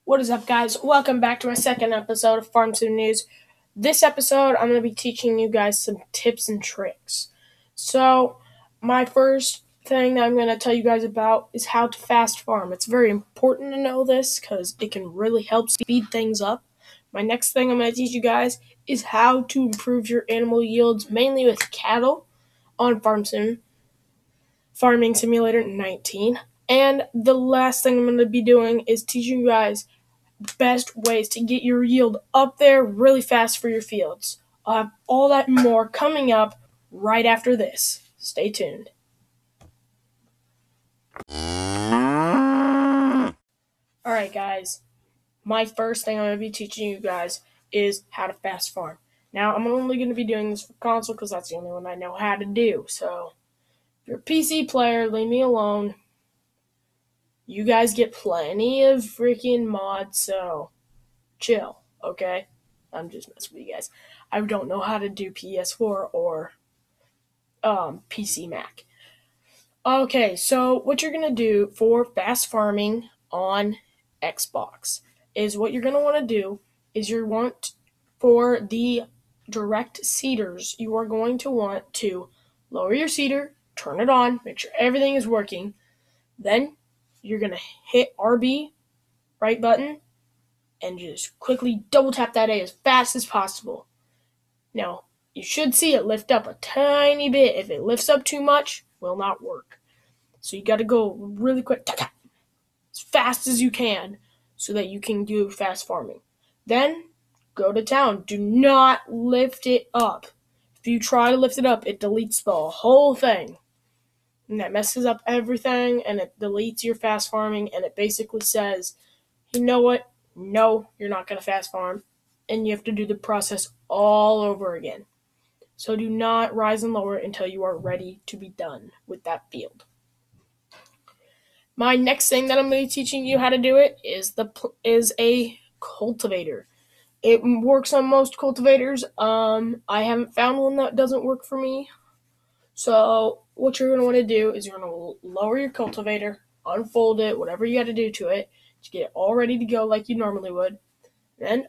What is up, guys? Welcome back to my second episode of Farm Sim News. This episode, I'm going to be teaching you guys some tips and tricks. So, my first thing that I'm going to tell you guys about is how to fast farm. It's very important to know this because it can really help speed things up. My next thing I'm going to teach you guys is how to improve your animal yields, mainly with cattle, on Farming Simulator 19. And the last thing I'm going to be doing is teaching you guys best ways to get your yield up there really fast for your fields. I'll have all that and more coming up right after this. Stay tuned. Alright, guys. My first thing I'm going to be teaching you guys is how to fast farm. Now, I'm only going to be doing this for console because that's the only one I know how to do. So, if you're a PC player, leave me alone. You guys get plenty of freaking mods, so chill, okay? I'm just messing with you guys. I don't know how to do PS4 or PC Mac. Okay, so what you're going to do for fast farming on Xbox is what you're going to want to do is for the direct seeders, you are going to want to lower your seeder, turn it on, make sure everything is working. Then you're going to hit RB, right button, and just quickly double tap that A as fast as possible. Now, you should see it lift up a tiny bit. If it lifts up too much, it will not work. So you got to go really quick, tap, tap, as fast as you can so that you can do fast farming. Then, go to town. Do not lift it up. If you try to lift it up, it deletes the whole thing. And that messes up everything, and it deletes your fast farming, and it basically says, you know what? No, you're not going to fast farm, and you have to do the process all over again. So do not rise and lower until you are ready to be done with that field. My next thing that I'm going to be teaching you how to do it is a cultivator. It works on most cultivators. I haven't found one that doesn't work for me. So what you're going to want to do is you're going to lower your cultivator, unfold it, whatever you got to do to it, to get it all ready to go like you normally would. Then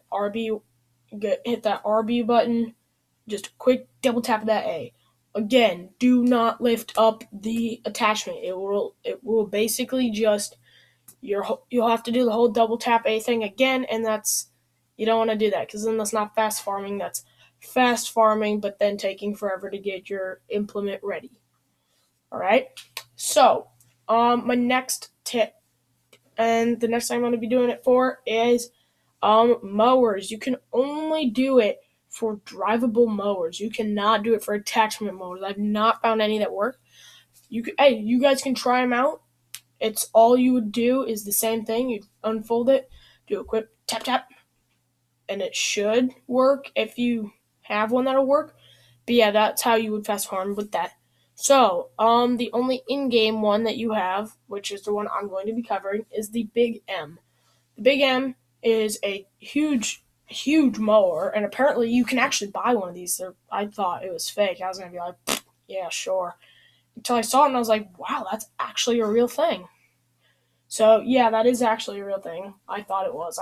hit that RB button, just a quick double tap of that A. Again, do not lift up the attachment. It will basically just you'll have to do the whole double tap A thing again, and you don't want to do that because then that's not fast farming. That's fast farming, but then taking forever to get your implement ready. All right. So, my next tip, and the next thing I'm going to be doing it for is mowers. You can only do it for drivable mowers. You cannot do it for attachment mowers. I've not found any that work. You guys can try them out. It's all you would do is the same thing. You'd unfold it, do a quick tap tap, and it should work if you have one that'll work. But yeah, that's how you would fast farm with that. So, the only in-game one that you have, which is the one I'm going to be covering, is the Big M. The Big M is a huge mower, and apparently you can actually buy one of these. I thought it was fake. I was going to be like, yeah, sure. Until I saw it, and I was like, wow, that's actually a real thing. So, yeah, that is actually a real thing. I thought it was.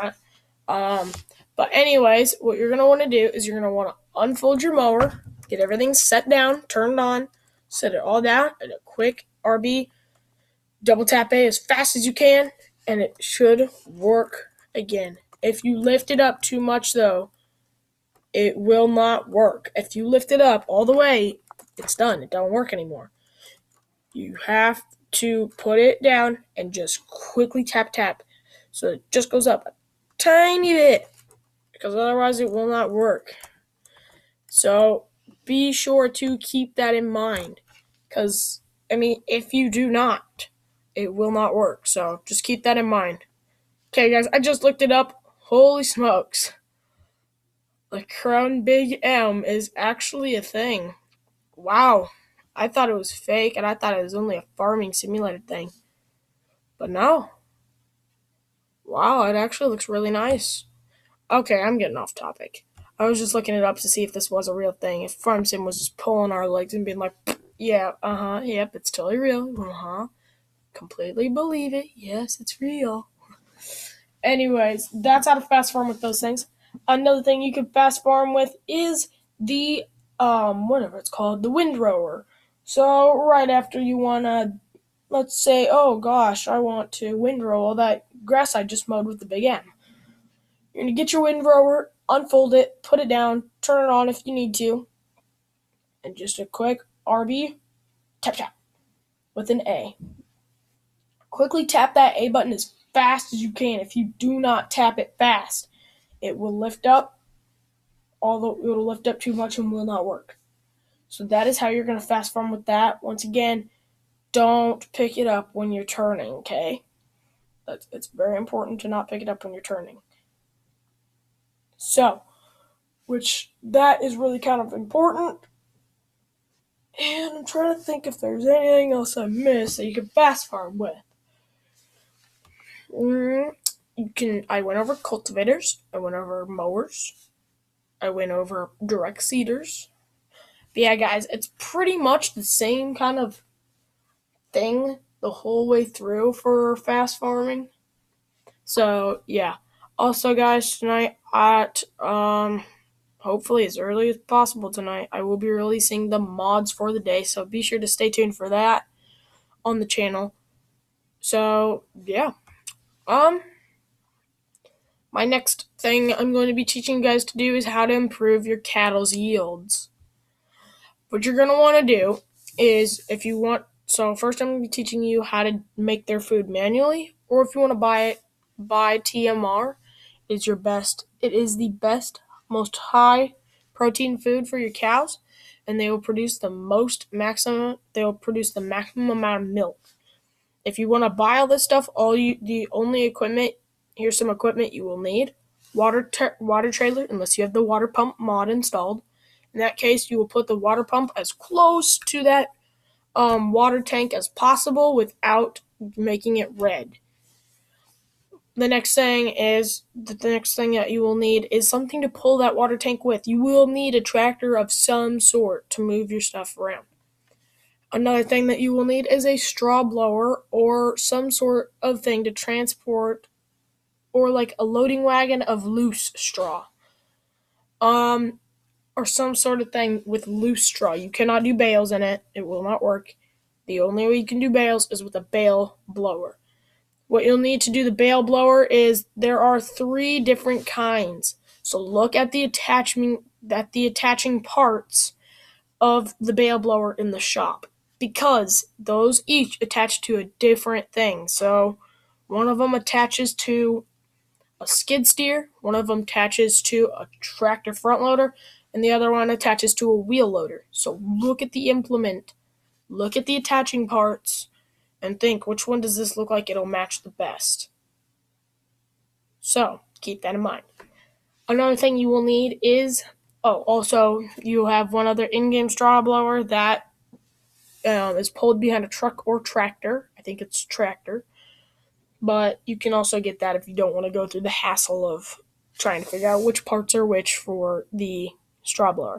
But anyways, what you're going to want to do is you're going to want to unfold your mower, get everything set down, turned on, set it all down, and a quick RB, double tap A as fast as you can, and it should work again. If you lift it up too much, though, it will not work. If you lift it up all the way, it's done. It don't work anymore. You have to put it down and just quickly tap tap so it just goes up a tiny bit, because otherwise it will not work. So be sure to keep that in mind, because if you do not, it will not work. So just keep that in mind. Okay, guys, I just looked it up. Holy smokes, the Crown Big M is actually a thing. Wow, I thought it was fake, and I thought it was only a farming simulator thing, but no. Wow, it actually looks really nice. Okay, I'm getting off topic. I was just looking it up to see if this was a real thing. If Farm Sim was just pulling our legs and being like, yeah, yep, it's totally real. Completely believe it. Yes, it's real. Anyways, that's how to fast farm with those things. Another thing you can fast farm with is the whatever it's called, the windrower. So right after you wanna, let's say, oh gosh, I want to windrow all that grass I just mowed with the big M. You're gonna get your windrower, unfold it, put it down, turn it on if you need to, and just a quick RB, tap tap with an A. Quickly tap that A button as fast as you can. If you do not tap it fast, it will lift up, although it will lift up too much and will not work. So that is how you're going to fast farm with that. Once again, don't pick it up when you're turning, okay? It's very important to not pick it up when you're turning. So, which that is really kind of important. And I'm trying to think if there's anything else I missed that you can fast farm with. I went over cultivators, I went over mowers, I went over direct seeders. But yeah, guys, it's pretty much the same kind of thing the whole way through for fast farming. So yeah. Also, guys, tonight at hopefully as early as possible tonight, I will be releasing the mods for the day. So be sure to stay tuned for that on the channel. So yeah. My next thing I'm going to be teaching you guys to do is how to improve your cattle's yields. What you're going to want to do is, if you want, so first I'm going to be teaching you how to make their food manually, or if you want to buy TMR. It is the best, most high protein food for your cows, and they will produce the maximum amount of milk. If you want to buy all this stuff, here's some equipment you will need. Water trailer, unless you have the water pump mod installed. In that case, you will put the water pump as close to that water tank as possible without making it red. The next thing that you will need is something to pull that water tank with. You will need a tractor of some sort to move your stuff around. Another thing that you will need is a straw blower or some sort of thing to transport, or like a loading wagon of loose straw. Or some sort of thing with loose straw. You cannot do bales in it. It will not work. The only way you can do bales is with a bale blower. What you'll need to do the bale blower is, there are 3 different kinds. So look at the attaching parts of the bale blower in the shop, because those each attach to a different thing. So one of them attaches to a skid steer, one of them attaches to a tractor front loader, and the other one attaches to a wheel loader. So look at the implement, look at the attaching parts, and think, which one does this look like it'll match the best? So keep that in mind. Another thing you will need is, also you have one other in-game straw blower that is pulled behind a truck or tractor. I think it's tractor. But you can also get that if you don't want to go through the hassle of trying to figure out which parts are which for the straw blower.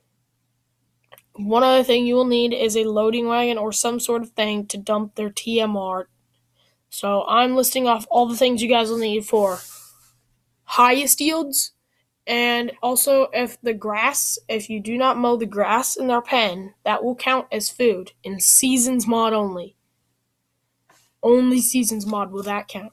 One other thing you will need is a loading wagon or some sort of thing to dump their TMR. So I'm listing off all the things you guys will need for highest yields, and also if you do not mow the grass in their pen, that will count as food in Seasons mod only. Only Seasons mod will that count.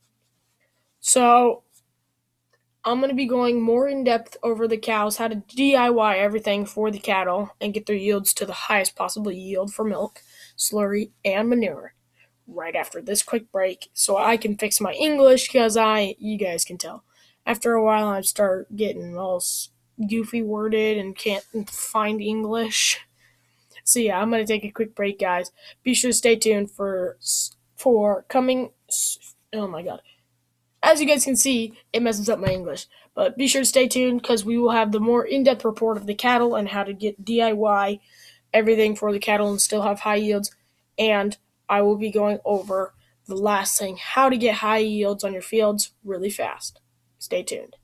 So I'm going to be going more in depth over the cows, how to DIY everything for the cattle and get their yields to the highest possible yield for milk, slurry, and manure right after this quick break, so I can fix my English, because you guys can tell, after a while I start getting all goofy worded and can't find English. So yeah, I'm going to take a quick break, guys. Be sure to stay tuned for coming, oh my god. As you guys can see, it messes up my English. But be sure to stay tuned, because we will have the more in-depth report of the cattle and how to get DIY everything for the cattle and still have high yields. And I will be going over the last thing, how to get high yields on your fields really fast. Stay tuned.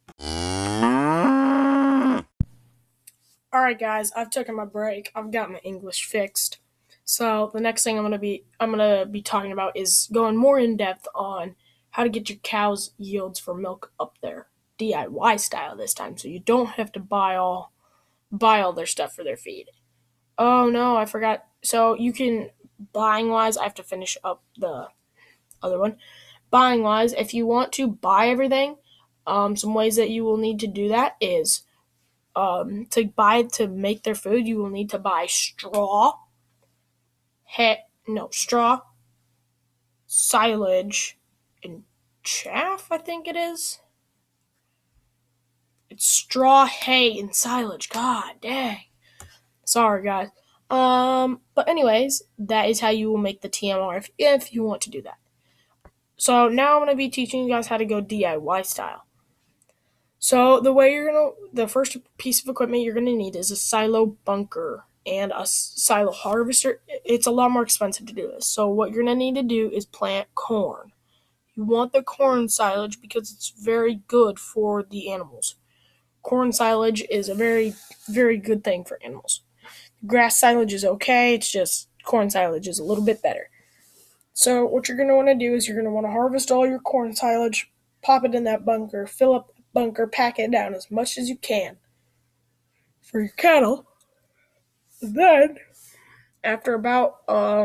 Alright guys, I've taken my break. I've got my English fixed. So the next thing I'm gonna be talking about is going more in depth on how to get your cow's yields for milk up there, DIY style this time, so you don't have to buy all their stuff for their feed. Oh no, I forgot. So you can, buying wise, I have to finish up the other one. Buying wise, if you want to buy everything, some ways that you will need to do that is to make their food. You will need to buy straw, silage, and chaff. I think it is. It's straw, hay, and silage. God dang. Sorry, guys. But anyways, that is how you will make the TMR if you want to do that. So now I'm going to be teaching you guys how to go DIY style. So the first piece of equipment you're gonna need is a silo bunker and a silo harvester. It's a lot more expensive to do this. So what you're gonna need to do is plant corn. You want the corn silage because it's very good for the animals. Corn silage is a very, very good thing for animals. Grass silage is okay, it's just corn silage is a little bit better. So what you're going to want to do is you're going to want to harvest all your corn silage, pop it in that bunker, fill up the bunker, pack it down as much as you can for your cattle. Then, after about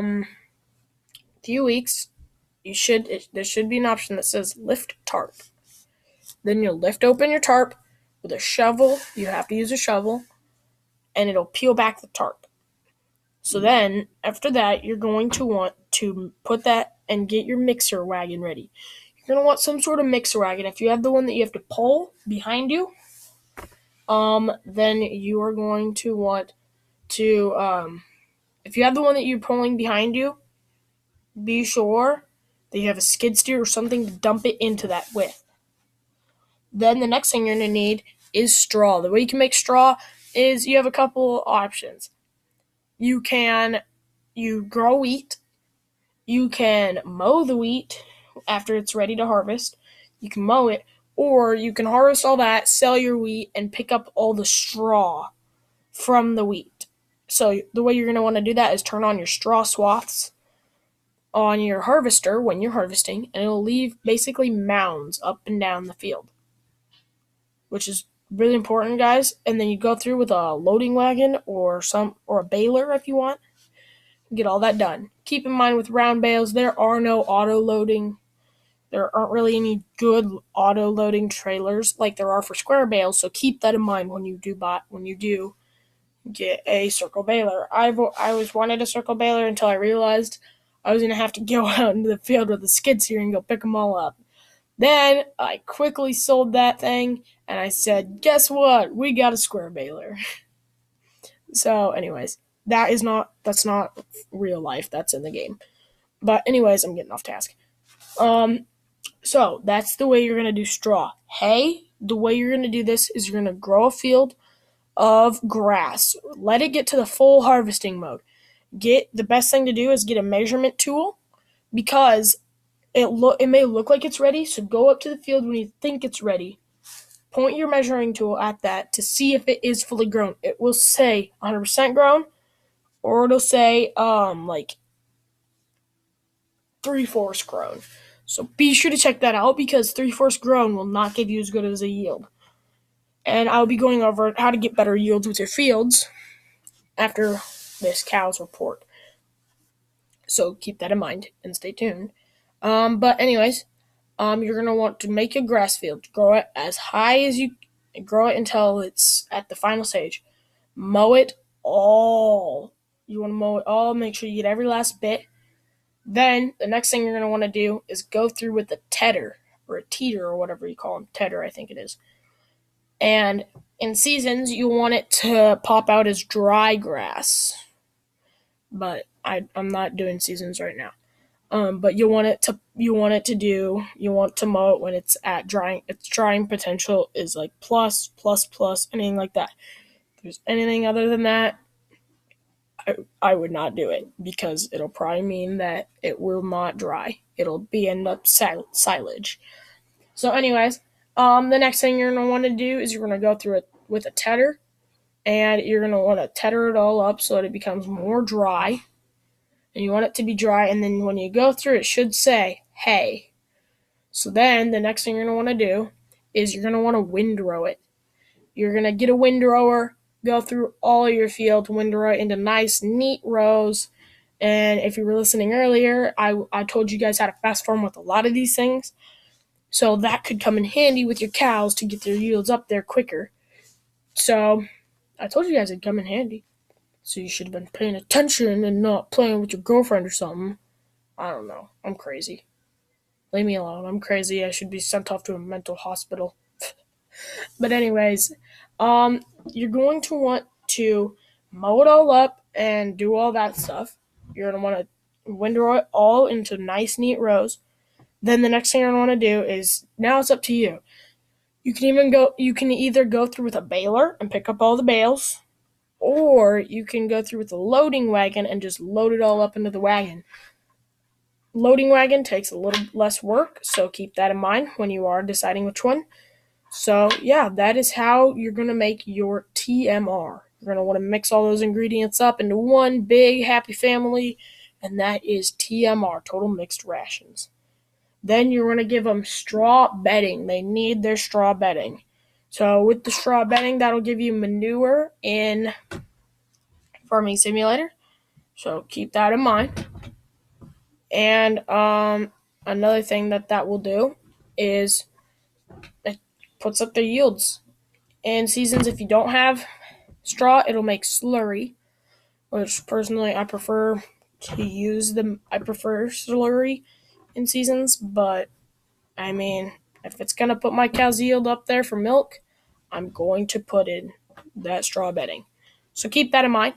few weeks, there should be an option that says lift tarp. Then you'll lift open your tarp with a shovel. You have to use a shovel, and it'll peel back the tarp. So then, after that, you're going to want to put that and get your mixer wagon ready. You're going to want some sort of mixer wagon. If you have the one that you have to pull behind you, then you are going to want to, if you have the one that you're pulling behind you, be sure that you have a skid steer or something to dump it into that with. Then the next thing you're going to need is straw. The way you can make straw is you have a couple options. You grow wheat. You can mow the wheat after it's ready to harvest. You can mow it, or you can harvest all that, sell your wheat, and pick up all the straw from the wheat. So the way you're going to want to do that is turn on your straw swaths on your harvester when you're harvesting, and it'll leave basically mounds up and down the field, which is really important, guys. And then you go through with a loading wagon or a baler if you want. Get all that done. Keep in mind with round bales, there are no auto loading. There aren't really any good auto loading trailers like there are for square bales. So keep that in mind when you do get a circle baler. I always wanted a circle baler until I realized I was gonna have to go out into the field with a skid steer and go pick them all up. Then I quickly sold that thing and I said, guess what? We got a square baler. So anyways, that's not real life. That's in the game. But anyways, I'm getting off task. So that's the way you're going to do straw. Hay, the way you're going to do this is you're going to grow a field of grass. Let it get to the full harvesting mode. The best thing to do is get a measurement tool because it may look like it's ready, so go up to the field when you think it's ready. Point your measuring tool at that to see if it is fully grown. It will say 100% grown, or it'll say like 3/4 grown. So be sure to check that out because 3/4 grown will not give you as good as a yield. And I'll be going over how to get better yields with your fields after this cow's report. So keep that in mind and stay tuned. But anyways, you're gonna want to make a grass field. Grow it as high as you grow it until it's at the final stage. Mow it all. You want to mow it all. Make sure you get every last bit. Then the next thing you're gonna want to do is go through with a tedder or a teeter or whatever you call them. Tedder, I think it is. And in seasons, you want it to pop out as dry grass. But I'm not doing seasons right now. But you want to mow it when it's at drying. Its drying potential is like plus, anything like that. If there's anything other than that, I would not do it because it'll probably mean that it will not dry. It'll end up silage. So anyways, the next thing you're going to want to do is you're going to go through it with a tedder, and you're going to want to tedder it all up so that it becomes more dry. And you want it to be dry, and then when you go through, it should say hay. So then the next thing you're going to want to do is you're going to want to windrow it. You're going to get a windrower, go through all your field, windrow it into nice, neat rows. And if you were listening earlier, I told you guys how to fast form with a lot of these things. So that could come in handy with your cows to get their yields up there quicker. So I told you guys it'd come in handy. So you should have been paying attention and not playing with your girlfriend or something. I don't know. I'm crazy. Leave me alone. I'm crazy. I should be sent off to a mental hospital. But anyways, you're going to want to mow it all up and do all that stuff. You're going to want to windrow it all into nice, neat rows. Then the next thing you're going to want to do is, now it's up to you. You can either go through with a baler and pick up all the bales, or you can go through with a loading wagon and just load it all up into the wagon. Loading wagon takes a little less work, so keep that in mind when you are deciding which one. So yeah, that is how you're going to make your TMR. You're going to want to mix all those ingredients up into one big happy family, and that is TMR, Total Mixed Rations. Then you're going to give them straw bedding. They need their straw bedding. So with the straw bedding, that'll give you manure in Farming Simulator. So keep that in mind. And another thing that will do is it puts up their yields. In seasons, if you don't have straw, it'll make slurry, which personally I prefer to use them. I prefer slurry in seasons, but I mean, if it's going to put my cow's yield up there for milk, I'm going to put in that straw bedding. So keep that in mind.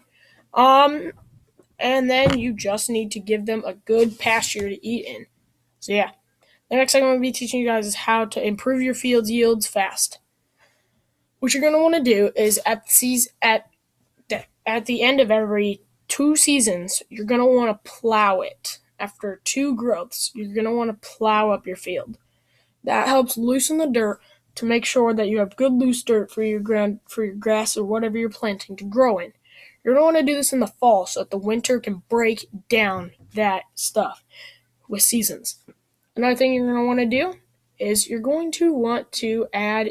And then you just need to give them a good pasture to eat in. So yeah, the next thing I'm going to be teaching you guys is how to improve your field's yields fast. What you're going to want to do is at the end of every 2 seasons, you're going to want to plow it. After 2 growths, you're going to want to plow up your field. That helps loosen the dirt to make sure that you have good loose dirt for your grass or whatever you're planting to grow in. You're going to want to do this in the fall so that the winter can break down that stuff with seasons. Another thing you're going to want to do is you're going to want to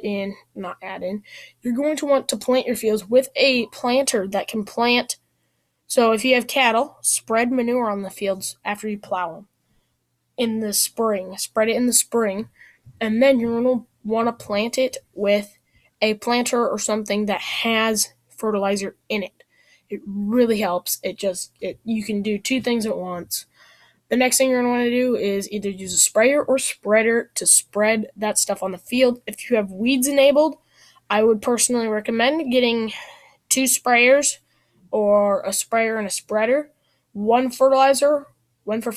you're going to want to plant your fields with a planter that can plant. So if you have cattle, spread manure on the fields after you plow them in the spring. Spread it in the spring, and then you're going to want to plant it with a planter or something that has fertilizer in it. It really helps. You can do 2 things at once. The next thing you're going to want to do is either use a sprayer or spreader to spread that stuff on the field. If you have weeds enabled, I would personally recommend getting 2 sprayers or a sprayer and a spreader, one for fertilizer, one for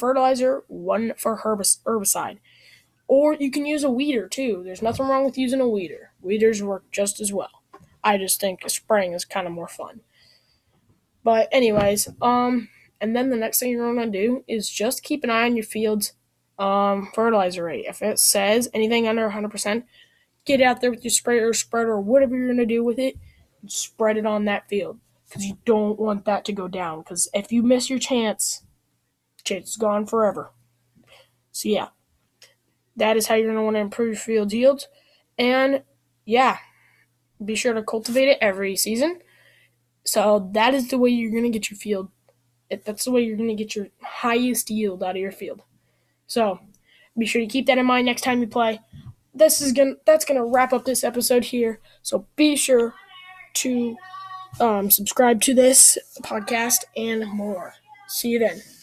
herbicide. Or you can use a weeder too. There's nothing wrong with using a weeder. Weeders work just as well. I just think spraying is kind of more fun. But anyways, and then the next thing you're going to do is just keep an eye on your field's fertilizer rate. If it says anything under 100%, get out there with your sprayer or spreader or whatever you're going to do with it and spread it on that field, because you don't want that to go down, because if you miss your chance is gone forever. So yeah, that is how you're going to want to improve your field yields. And yeah, be sure to cultivate it every season. So that is the way you're going to get your field. That's the way you're going to get your highest yield out of your field. So be sure to keep that in mind next time you play. That's gonna wrap up this episode here. So be sure to subscribe to this podcast and more. See you then.